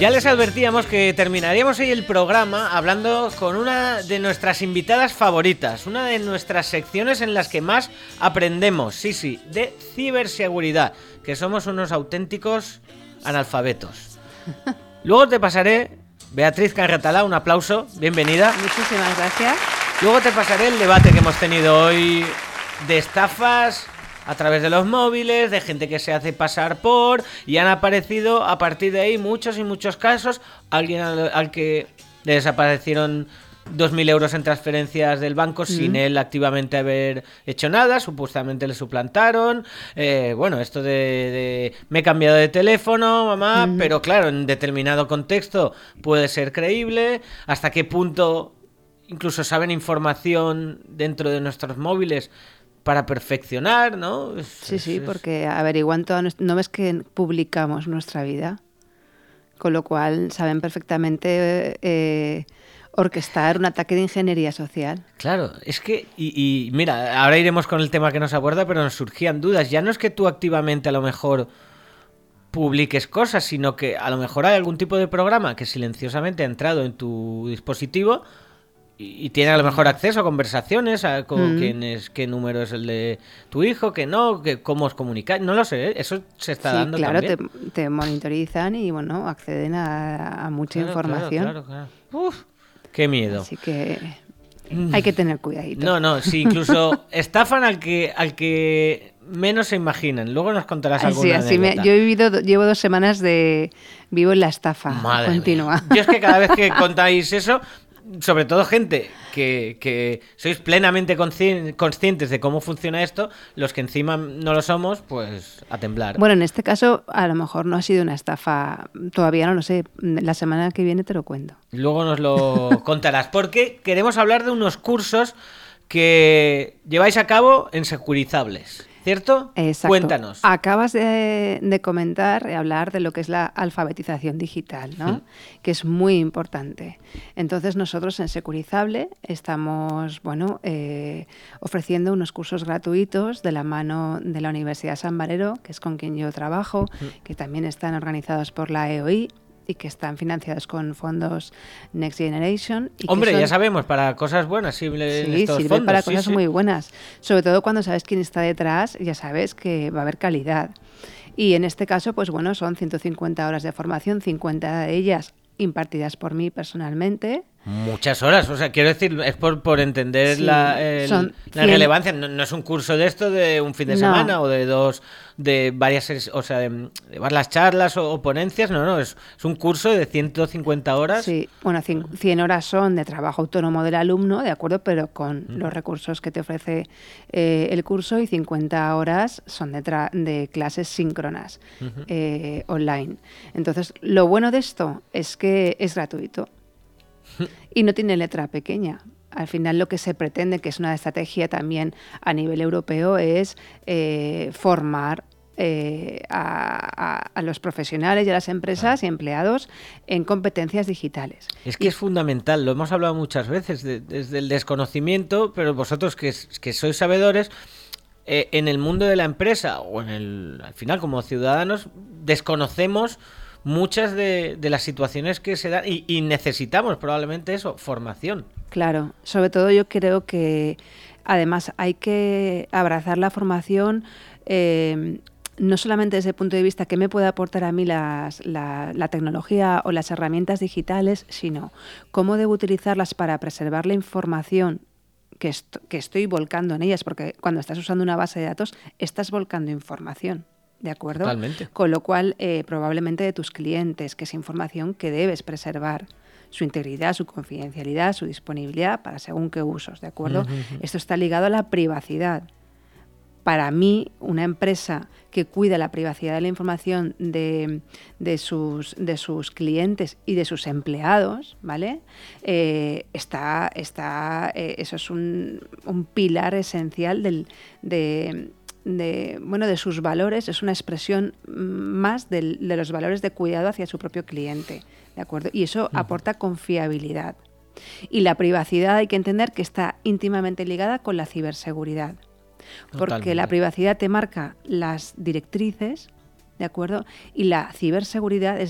Ya les advertíamos que terminaríamos hoy el programa hablando con una de nuestras invitadas favoritas, una de nuestras secciones en las que más aprendemos, sí, de ciberseguridad, que somos unos auténticos analfabetos. Luego te pasaré, Beatriz Carratalá, un aplauso, bienvenida. Muchísimas gracias. Luego te pasaré el debate que hemos tenido hoy de estafas a través de los móviles, de gente que se hace pasar por, y han aparecido a partir de ahí muchos y muchos casos. Alguien al que le desaparecieron 2.000 euros en transferencias del banco sin él activamente haber hecho nada, supuestamente le suplantaron. Bueno, esto de me he cambiado de teléfono, mamá, pero claro, en determinado contexto puede ser creíble. ¿Hasta qué punto incluso saben información dentro de nuestros móviles para perfeccionar, ¿no? Sí, porque averiguan no ves que publicamos nuestra vida, con lo cual saben perfectamente orquestar un ataque de ingeniería social. Claro, es que, y mira, ahora iremos con el tema que nos aborda, pero nos surgían dudas. Ya no es que tú activamente a lo mejor publiques cosas, sino que a lo mejor hay algún tipo de programa que silenciosamente ha entrado en tu dispositivo y tiene a lo mejor acceso a conversaciones, a qué número es el de tu hijo, que no, que cómo os comunicáis, no lo sé, eso se está dando también. Claro, te monitorizan y bueno, acceden a mucha información. Claro. Uf, qué miedo. Así que hay que tener cuidadito. No, sí, incluso estafan al que menos se imaginan. Luego nos contarás alguna anécdota. Llevo 2 semanas vivo en la estafa continua. Yo es que cada vez que contáis eso, sobre todo gente que sois plenamente conscientes de cómo funciona esto, los que encima no lo somos, pues a temblar. Bueno, en este caso a lo mejor no ha sido una estafa, todavía no lo sé, la semana que viene te lo cuento. Luego nos lo contarás, porque queremos hablar de unos cursos que lleváis a cabo en Securizables, ¿cierto? Exacto. Cuéntanos. Acabas de comentar, hablar de lo que es la alfabetización digital, ¿no? Que es muy importante. Entonces nosotros en Securizable estamos, ofreciendo unos cursos gratuitos de la mano de la Universidad San Valero, que es con quien yo trabajo, que también están organizados por la EOI y que están financiados con fondos Next Generation. Hombre, ya sabemos, para cosas buenas sirve para cosas muy buenas. Sobre todo cuando sabes quién está detrás, ya sabes que va a haber calidad. Y en este caso, pues bueno, son 150 horas de formación, 50 de ellas impartidas por mí personalmente. Muchas horas, o sea, quiero decir, es por entender la relevancia. No es un curso de esto de un fin de semana o de dos, de varias, o sea, de varias charlas o ponencias, no, es un curso de 150 horas. Sí, bueno, 100 horas son de trabajo autónomo del alumno, ¿de acuerdo? Pero con los recursos que te ofrece el curso, y 50 horas son de clases síncronas online. Entonces, lo bueno de esto es que es gratuito. Y no tiene letra pequeña. Al final lo que se pretende, que es una estrategia también a nivel europeo, es formar a los profesionales y a las empresas y empleados en competencias digitales. Es que es fundamental, lo hemos hablado muchas veces, desde el desconocimiento, pero vosotros que sois sabedores, en el mundo de la empresa o al final como ciudadanos desconocemos muchas de las situaciones que se dan y necesitamos probablemente eso, formación. Claro, sobre todo yo creo que además hay que abrazar la formación no solamente desde el punto de vista que me puede aportar a mí la tecnología o las herramientas digitales, sino cómo debo utilizarlas para preservar la información que estoy volcando en ellas, porque cuando estás usando una base de datos estás volcando información. ¿De acuerdo? Totalmente. Con lo cual, probablemente de tus clientes, que es información que debes preservar, su integridad, su confidencialidad, su disponibilidad para según qué usos, ¿de acuerdo? Esto está ligado a la privacidad. Para mí, una empresa que cuida la privacidad de la información de sus clientes y de sus empleados, ¿vale? Eso es un pilar esencial de sus valores, es una expresión más de los valores de cuidado hacia su propio cliente, ¿de acuerdo? Y eso aporta confiabilidad. Y la privacidad hay que entender que está íntimamente ligada con la ciberseguridad, porque Totalmente. la privacidad te marca las directrices, ¿de acuerdo? Y la ciberseguridad, es decir,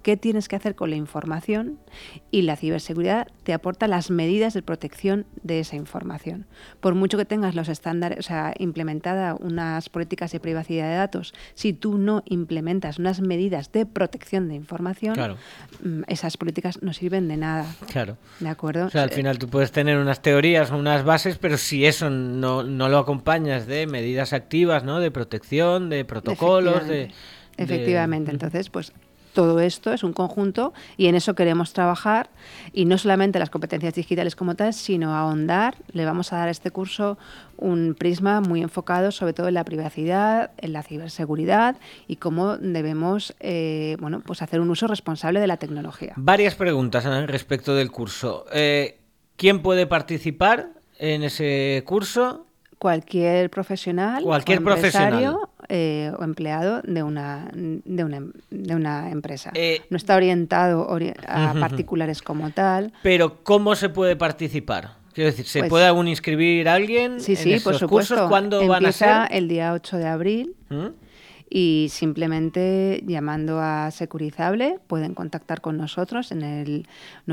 qué tienes que hacer con la información, y la ciberseguridad te aporta las medidas de protección de esa información. Por mucho que tengas los estándares, o sea, implementada unas políticas de privacidad de datos, si tú no implementas unas medidas de protección de información, Claro. Esas políticas no sirven de nada. Claro. ¿De acuerdo? O sea, al final tú puedes tener unas teorías o unas bases, pero si eso no lo acompañas de medidas activas, ¿no? De protección, de protocolos, Efectivamente. Entonces, pues todo esto es un conjunto y en eso queremos trabajar, y no solamente las competencias digitales como tal, sino ahondar. Le vamos a dar a este curso un prisma muy enfocado sobre todo en la privacidad, en la ciberseguridad y cómo debemos pues hacer un uso responsable de la tecnología. Varias preguntas respecto del curso. ¿Quién puede participar en ese curso? Cualquier profesional, o empleado de una empresa. No está orientado a particulares como tal. Pero ¿cómo se puede participar? Quiero decir, ¿se puede aún inscribir a alguien sí, en esos por supuesto. cursos? ¿Cuándo van a ser? Empieza el día 8 de abril. Y simplemente llamando a Securizable pueden contactar con nosotros en el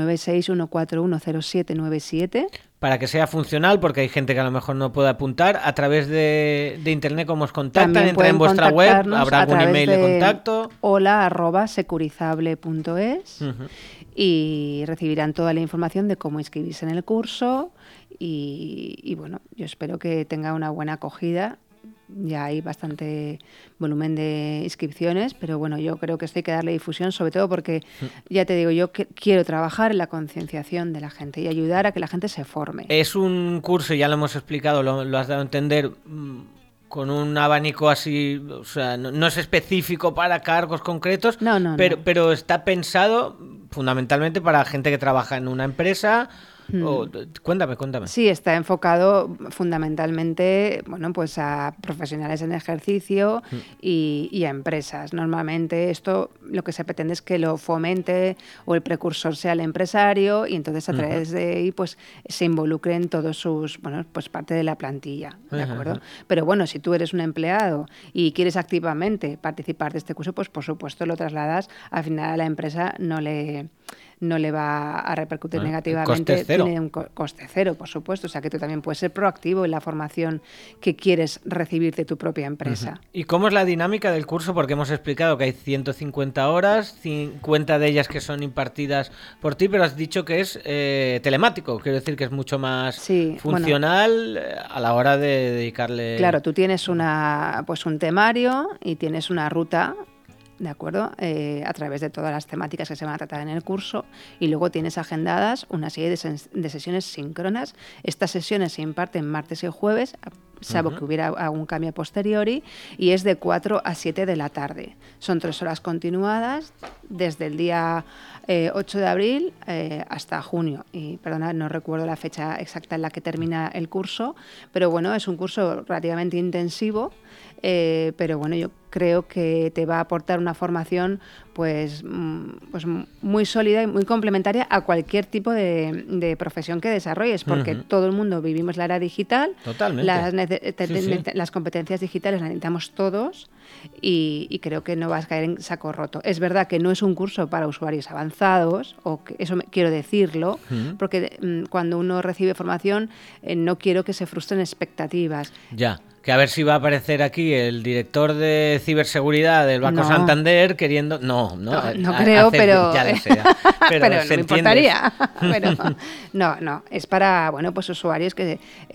961410797. Para que sea funcional, porque hay gente que a lo mejor no puede apuntar, a través de internet, ¿cómo os contactan? Entra en vuestra web, habrá algún email de contacto. hola@securizable.es y recibirán toda la información de cómo inscribirse en el curso y bueno, yo espero que tenga una buena acogida. Ya hay bastante volumen de inscripciones, pero bueno, yo creo que esto hay que darle difusión, sobre todo porque, ya te digo, yo quiero trabajar en la concienciación de la gente y ayudar a que la gente se forme. Es un curso, ya lo hemos explicado, lo has dado a entender, con un abanico así, o sea, no es específico para cargos concretos, pero está pensado fundamentalmente para gente que trabaja en una empresa. Cuéntame. Sí, está enfocado fundamentalmente, pues a profesionales en ejercicio y a empresas. Normalmente esto lo que se pretende es que lo fomente o el precursor sea el empresario y entonces a través de ahí pues se involucren todos sus, pues parte de la plantilla, ¿de acuerdo? Pero bueno, si tú eres un empleado y quieres activamente participar de este curso, pues por supuesto lo trasladas, al final a la empresa no le va a repercutir negativamente. Coste cero. Tiene un coste cero, por supuesto. O sea, que tú también puedes ser proactivo en la formación que quieres recibir de tu propia empresa. ¿Y cómo es la dinámica del curso? Porque hemos explicado que hay 150 horas, 50 de ellas que son impartidas por ti, pero has dicho que es telemático. Quiero decir que es mucho más funcional a la hora de dedicarle... Claro, tú tienes un temario y tienes una ruta, ¿de acuerdo? A través de todas las temáticas que se van a tratar en el curso, y luego tienes agendadas una serie de sesiones síncronas. Estas sesiones se imparten martes y jueves, salvo que hubiera algún cambio a posteriori, y es de 4 a 7 de la tarde. Son 3 horas continuadas desde el día 8 de abril hasta junio. Y perdona, no recuerdo la fecha exacta en la que termina el curso, pero bueno, es un curso relativamente intensivo, pero bueno, yo creo que te va a aportar una formación pues muy sólida y muy complementaria a cualquier tipo de profesión que desarrolles, porque todo el mundo vivimos la era digital. Totalmente. Las competencias digitales las necesitamos todos y creo que no vas a caer en saco roto. Es verdad que no es un curso para usuarios avanzados, eso quiero decirlo, porque cuando uno recibe formación no quiero que se frustren expectativas. Ya. Que a ver si va a aparecer aquí el director de ciberseguridad del Banco Santander queriendo... No creo, pero... Ya lo sé, pero no me importaría. Pero, no, es para pues usuarios que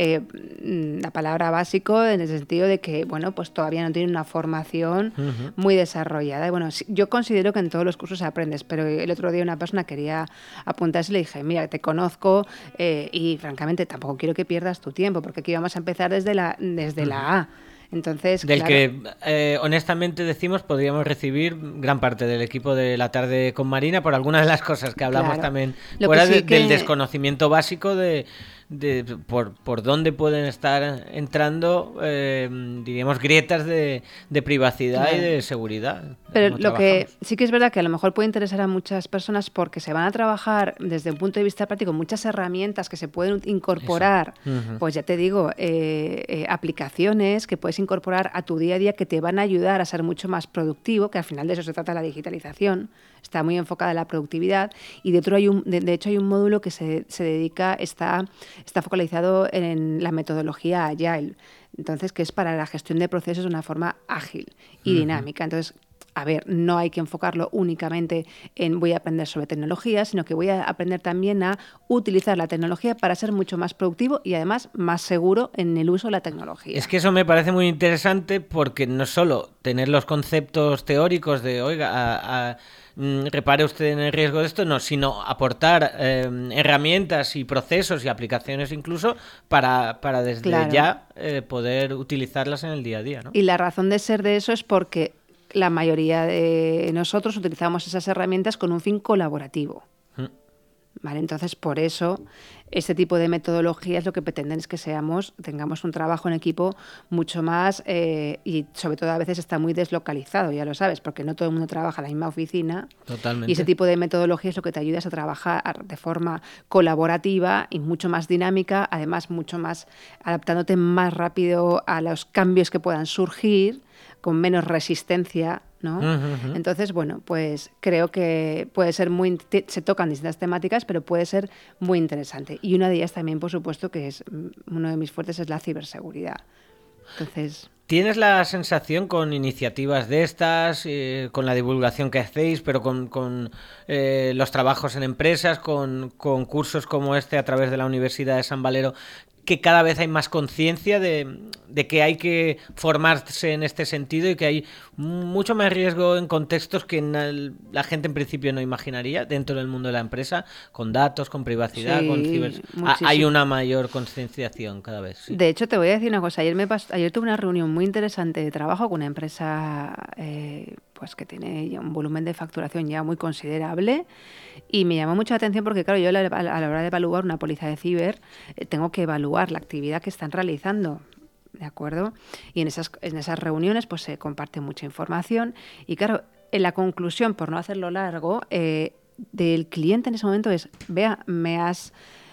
la palabra básico en el sentido de que pues todavía no tienen una formación muy desarrollada. Y bueno, yo considero que en todos los cursos aprendes, pero el otro día una persona quería apuntarse y le dije, mira, te conozco y francamente tampoco quiero que pierdas tu tiempo, porque aquí vamos a empezar desde la A. Entonces, del que honestamente decimos podríamos recibir gran parte del equipo de la tarde con Marina por algunas de las cosas que hablamos también fuera del desconocimiento básico de por dónde pueden estar entrando diríamos grietas de privacidad y de seguridad. Pero lo que sí que es verdad que a lo mejor puede interesar a muchas personas porque se van a trabajar desde un punto de vista práctico muchas herramientas que se pueden incorporar, pues ya te digo, aplicaciones que puedes incorporar a tu día a día que te van a ayudar a ser mucho más productivo, que al final de eso se trata la digitalización. está muy enfocada en la productividad y de hecho hay un módulo que se dedica, está focalizado en la metodología Agile, entonces que es para la gestión de procesos de una forma ágil y dinámica. Entonces, a ver, no hay que enfocarlo únicamente en voy a aprender sobre tecnología, sino que voy a aprender también a utilizar la tecnología para ser mucho más productivo y además más seguro en el uso de la tecnología. Es que eso me parece muy interesante porque no solo tener los conceptos teóricos de, oiga, repare usted en el riesgo de esto, no, sino aportar herramientas y procesos y aplicaciones incluso para desde ya poder utilizarlas en el día a día, ¿no? Y la razón de ser de eso es porque la mayoría de nosotros utilizamos esas herramientas con un fin colaborativo. ¿Vale? Entonces, por eso, este tipo de metodologías lo que pretenden es que tengamos un trabajo en equipo mucho más, y sobre todo a veces está muy deslocalizado, ya lo sabes, porque no todo el mundo trabaja en la misma oficina. Totalmente. Y ese tipo de metodologías lo que te ayuda es a trabajar de forma colaborativa y mucho más dinámica, además mucho más adaptándote más rápido a los cambios que puedan surgir, con menos resistencia, ¿no? Entonces, bueno, pues creo que puede ser se tocan distintas temáticas, pero puede ser muy interesante. Y una de ellas también, por supuesto, que es uno de mis fuertes, es la ciberseguridad. Entonces, ¿tienes la sensación con iniciativas de estas, con la divulgación que hacéis, pero con los trabajos en empresas, con cursos como este a través de la Universidad de San Valero, que cada vez hay más conciencia de que hay que formarse en este sentido y que hay mucho más riesgo en contextos que la gente en principio no imaginaría dentro del mundo de la empresa, con datos, con privacidad, sí, con ciber... Hay una mayor concienciación cada vez. Sí. De hecho, te voy a decir una cosa. Ayer tuve una reunión muy interesante de trabajo con una empresa pues que tiene ya un volumen de facturación ya muy considerable y me llamó mucho la atención porque, claro, yo a la hora de evaluar una póliza de ciber tengo que evaluar la actividad que están realizando, ¿de acuerdo? Y en esas reuniones pues se comparte mucha información y, claro, en la conclusión, por no hacerlo largo, del cliente en ese momento es, vea, me has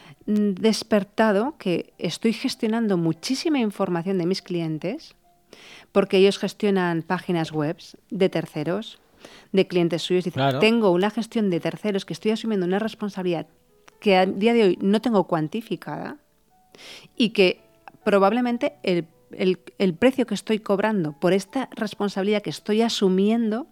despertado que estoy gestionando muchísima información de mis clientes porque ellos gestionan páginas web de terceros, de clientes suyos. Dicen, claro, tengo una gestión de terceros que estoy asumiendo una responsabilidad que a día de hoy no tengo cuantificada y que probablemente el precio que estoy cobrando por esta responsabilidad que estoy asumiendo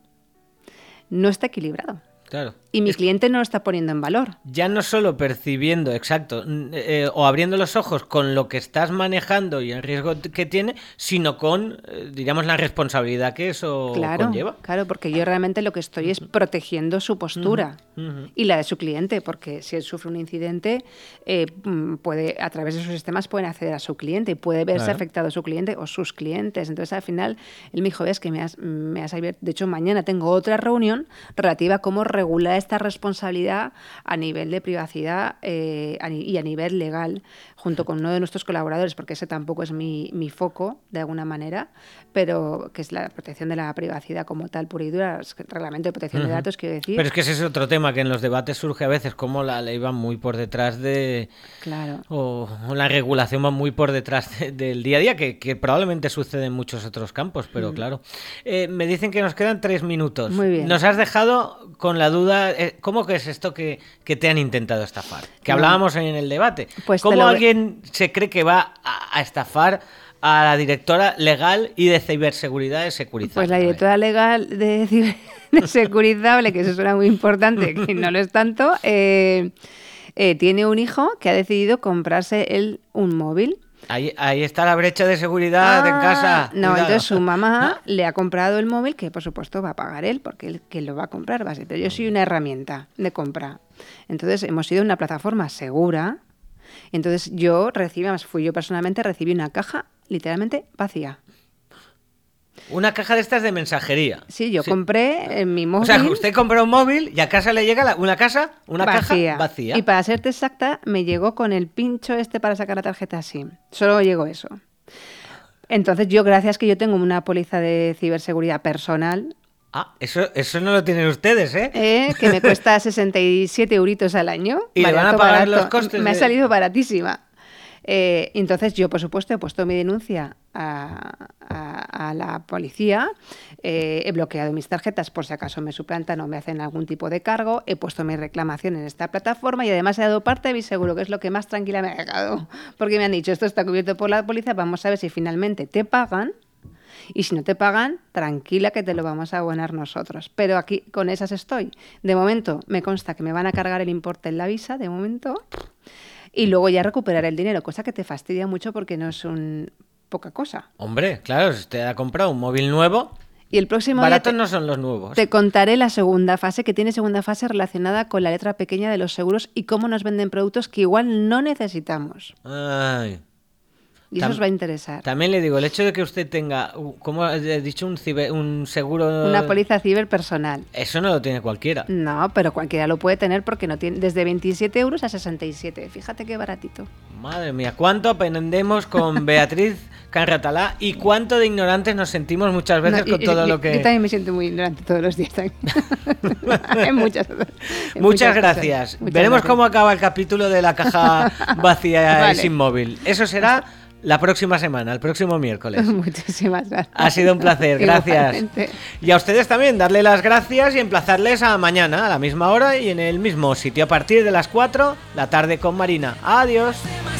no está equilibrado. Claro. Y mi cliente no lo está poniendo en valor. Ya no solo percibiendo, exacto, o abriendo los ojos con lo que estás manejando y el riesgo que tiene, sino con, diríamos, la responsabilidad que eso conlleva. Claro, porque yo realmente lo que estoy es protegiendo su postura y la de su cliente, porque si él sufre un incidente, a través de sus sistemas pueden acceder a su cliente y puede verse afectado a su cliente o sus clientes. Entonces, al final, él me dijo, ves que me has abierto. De hecho, mañana tengo otra reunión relativa a cómo regular esta responsabilidad a nivel de privacidad y a nivel legal, junto con uno de nuestros colaboradores, porque ese tampoco es mi foco, de alguna manera, pero que es la protección de la privacidad como tal, pura y dura, el reglamento de protección de datos, quiero decir. Pero es que ese es otro tema que en los debates surge a veces, como la ley va muy por detrás de... Claro. O la regulación va muy por detrás del día a día, que probablemente sucede en muchos otros campos, pero claro. Me dicen que nos quedan 3 minutos. Muy bien. Nos has dejado con la duda, ¿cómo que es esto que te han intentado estafar? Que hablábamos en el debate. Pues ¿Cómo alguien se cree que va a estafar a la directora legal y de ciberseguridad de Securizable? Pues la directora legal de Securizable, que eso suena muy importante, que no lo es tanto, tiene un hijo que ha decidido comprarse él un móvil. Ahí está la brecha de seguridad en casa. No, cuidado. entonces su mamá le ha comprado el móvil, que por supuesto va a pagar él, porque él que lo va a comprar va a ser. Pero yo soy una herramienta de compra. Entonces hemos ido a una plataforma segura. Entonces fui yo personalmente, recibí una caja literalmente vacía. Una caja de estas de mensajería. Sí, yo compré mi móvil. O sea, usted compró un móvil y a casa le llega una caja vacía. Y para serte exacta, me llegó con el pincho para sacar la tarjeta SIM. Solo llegó eso. Entonces gracias que yo tengo una póliza de ciberseguridad personal. Eso no lo tienen ustedes, ¿eh? Que me cuesta 67 euritos al año. ¿Y le van a pagar los costes? Me ha salido baratísima. Entonces yo, por supuesto, he puesto mi denuncia a la policía, he bloqueado mis tarjetas por si acaso me suplantan o me hacen algún tipo de cargo, he puesto mi reclamación en esta plataforma y además he dado parte de mi seguro, que es lo que más tranquila me ha dejado, porque me han dicho, esto está cubierto por la policía, vamos a ver si finalmente te pagan. Y si no te pagan, tranquila que te lo vamos a abonar nosotros. Pero aquí con esas estoy. De momento me consta que me van a cargar el importe en la visa, de momento, y luego ya recuperar el dinero, cosa que te fastidia mucho porque no es poca cosa. Hombre, claro, si usted ha comprado un móvil nuevo, y el próximo baratos no son los nuevos. Te contaré la segunda fase, que tiene segunda fase relacionada con la letra pequeña de los seguros y cómo nos venden productos que igual no necesitamos. Ay. Y eso os va a interesar. También le digo, el hecho de que usted tenga, como he dicho, un seguro... Una póliza ciberpersonal. Eso no lo tiene cualquiera. No, pero cualquiera lo puede tener porque no tiene desde 27 euros a 67. Fíjate qué baratito. Madre mía, cuánto aprendemos con Beatriz Canratalá y cuánto de ignorantes nos sentimos muchas veces con todo lo que... Yo también me siento muy ignorante todos los días. Muchas gracias. Veremos cómo acaba el capítulo de la caja vacía y sin móvil. Eso será... la próxima semana, el próximo miércoles. Muchísimas gracias. Ha sido un placer, gracias. Y a ustedes también, darle las gracias y emplazarles a mañana, a la misma hora y en el mismo sitio, a partir de las 4, la tarde con Marina. Adiós.